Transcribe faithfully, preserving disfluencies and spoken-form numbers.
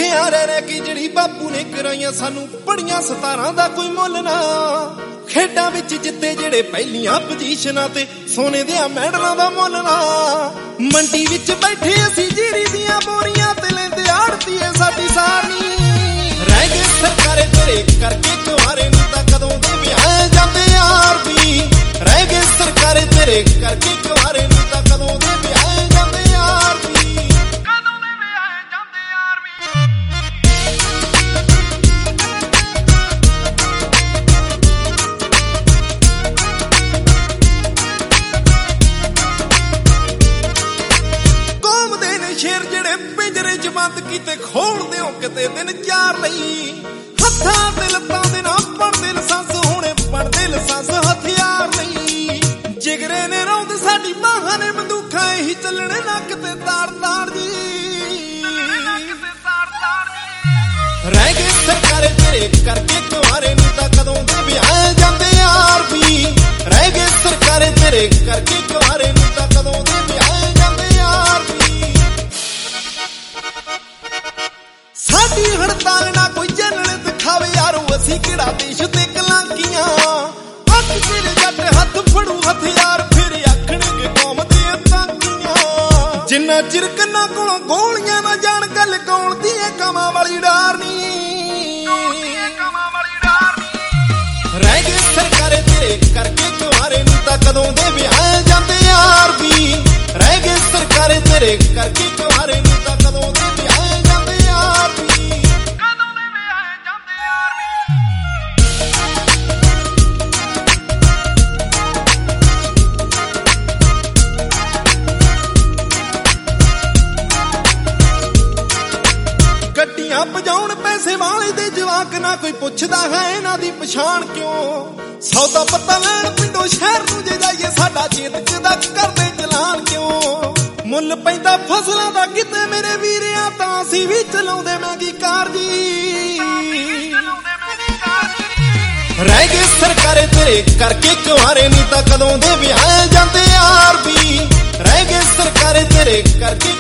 ਕੱਠਿਆਂ ਰਹਿ ਰਹਿ ਕੇ ਜਿਹੜੀ ਬਾਪੂ ਨੇ ਕਰਾਈਆਂ ਸਾਨੂੰ ਪੜੀਆਂ ਸਤਾਰਾਂ ਦਾ ਕੋਈ ਮੁੱਲ ਨਾ। ਖੇਡਾਂ ਵਿੱਚ ਜਿੱਤੇ ਜਿਹੜੇ ਪਹਿਲੀਆਂ ਪੋਜੀਸ਼ਨਾਂ ਤੇ ਸੋਨੇ ਦੀਆਂ ਮੈਡਲਾਂ ਦਾ ਮੁੱਲ ਨਾ। ਮੰਡੀ ਵਿੱਚ ਬੈਠੇ ਅਸੀਂ ਜੀਰੀ ਦੀਆਂ ਬੋਰੀਆਂ ਤੇ ਲੈਂਦੇ ਆੜਤੀਏ ਸਾਡੀ ਸਾਰਨੀ। ਰਹਿ ਗਏ ਸਰਕਾਰੇ ਤੇਰੇ ਕਰਕੇ ਕੁਆਰੇ ਨੂੰ ਤਾਂ ਕਦੋਂ ਦੇ ਵਿਆਹ ਜਾਂਦੇ ਯਾਰ ਵੀ। ਰਹਿ ਗਏ ਸਰਕਾਰੇ ਤੇਰੇ ਕਰਕੇ ਕੁਆਰੇ ਨੂੰ ਤਾਂ ਕਦੋਂ ਦੇ ਵਿਆਹ ਜਾਂਦੇ ਯਾਰ ਵੀ। ਕਦੋਂ ਦੇ ਵਿਆਹ ਜਾਂਦੇ ਯਾਰ ਵੀ। ਕੌਮ ਦੇ ਨੇ ਸ਼ੇਰ ਜਿਹੜੇ ਪਿੰਜਰੇ ਚ ਬੰਦ ਕੀਤੇ ਖੋਲ ਦਿਓ ਕਿਤੇ ਦਿਨ ਚਾਰ ਲਈ। ਹੱਥਾਂ ਤੇ ਲੱਤਾਂ ਦੇ ਨਾ ਪੜਦੇ ਲਾਇਸੈਂਸ ਹੋਣੇ ਪੜਦੇ ਲਾਇਸੈਂਸ ਹਥਿਆਰ ਨਹੀਂ। ਜਿਗਰੇ ਨੇ ਰੌਂਦ ਸਾਡੀ ਬਾਹਾਂ ਨੇ ਬੰਦੂਕਾਂ ਇਹੀ ਚੱਲਣੇ ਨੱਕ ਤੇ ਤਾਰ ਤਾਰ ਜੀ। ਰਹਿ ਗਏ ਸਰਕਾਰੇ ਤੇਰੇ ਕਰਕੇ ਕੁਆਰੇ ਨੂੰ ਤਾਂ ਕਦੋਂ ਦੇ ਵਿਆਹ ਜਾਂਦੇ ਯਾਰ ਵੀ। ਰਹਿ ਗਏ ਸਰਕਾਰੇ ਤੇਰੇ ਕਰਕੇ ਕੁਆਰੇ ਨੂੰ ਤਾਂ ਕਦੋਂ ਦੇ ਵਿਆਹ ਜਾਂਦੇ ਯਾਰ ਵੀ। ਸਾਡੀ ਹੜਤਾਲ ਨਾ ਕੋਈ ਜਨਲ ਦਿਖਾਵੇ ਯਾਰੋ ਅਸੀਂ ਕਿਹੜਾ ਦੇਸ਼ ਤੇ ਕਲਾਂਕੀਆਂ। ਅੱਖ ਤੇਰੇ ਜੱਟ ਹੱਥ ਫੜੂ ਹਥਿਆਰ ਫਿਰ ਆਖਣਗੇ ਕੌਮ ਦੀਆਂ ਤਾਂਗੀਆਂ। ਜਿੰਨਾ ਚਿਰ ਕੰਨਾਂ ਕੋਲੋਂ ਗੋਲੀਆਂ ਨਾ ਜਾਣ ਗੱਲ ਕੌਣ ਦੀ ਏ ਕਮਾਂ ਵਾਲੀ ਡਾਰਨੀ। ਰਹਿ ਗਏ ਸਰਕਾਰੇ ਤੇਰੇ ਕਰਕੇ ਕੁਆਰੇ ਨੂੰ ਤਾਂ ਕਦੋਂ ਦੇ ਵਿਆਹ ਜਾਂਦੇ ਯਾਰ ਵੀ। ਰਹਿ ਗਏ ਸਰਕਾਰੇ ਤੇਰੇ ਕਰਕੇ ਕੁਆਰੇ ਨੂੰ ਤਾਂ ਕਦੋਂ ਦੇ ਵਿਆਹ ਜਾਂਦੇ ਯਾਰ ਵੀ। ਕਦੋਂ ਦੇ ਵਿਆਹ ਜਾਂਦੇ ਯਾਰ ਵੀ। ਗੱਡੀਆਂ ਭਜਾਉਣ ਪੈਸੇ ਵਾਲੇ ਦੇ ਜਵਾਕ ਨਾ ਕੋਈ ਪੁੱਛਦਾ ਹੈ ਇਹਨਾਂ ਦੀ ਪਛਾਣ ਕਿਉਂ। ਸੌਦਾ ਪੱਤਾ ਲੈਣ ਪਿੰਡੋਂ ਸ਼ਹਿਰ ਨੂੰ ਜੇ ਜਾਈਏ ਸਾਡਾ ਚੇਤਕ ਦਾ ਕਰਦੇ ਚਲਾਨ ਕਿਉਂ। ਮੁੱਲ ਪੈਂਦਾ ਫਸਲਾਂ ਦਾ ਕਿਤੇ ਮੇਰੇ ਵੀਰਿਆਂ ਤਾਂ ਅਸੀਂ ਵੀ ਚਲਾਉਂਦੇ ਮਹਿੰਗੀ ਕਾਰ ਜੀ। ਰਹਿ ਗਏ ਸਰਕਾਰੇ ਤੇਰੇ ਕਰਕੇ ਕੁਆਰੇ ਨੂੰ ਤਾਂ ਕਦੋਂ ਦੇ ਵਿਆਹ ਜਾਂਦੇ ਯਾਰ ਵੀ। ਰਹਿ ਗਏ ਸਰਕਾਰੇ ਤੇਰੇ ਕਰਕੇ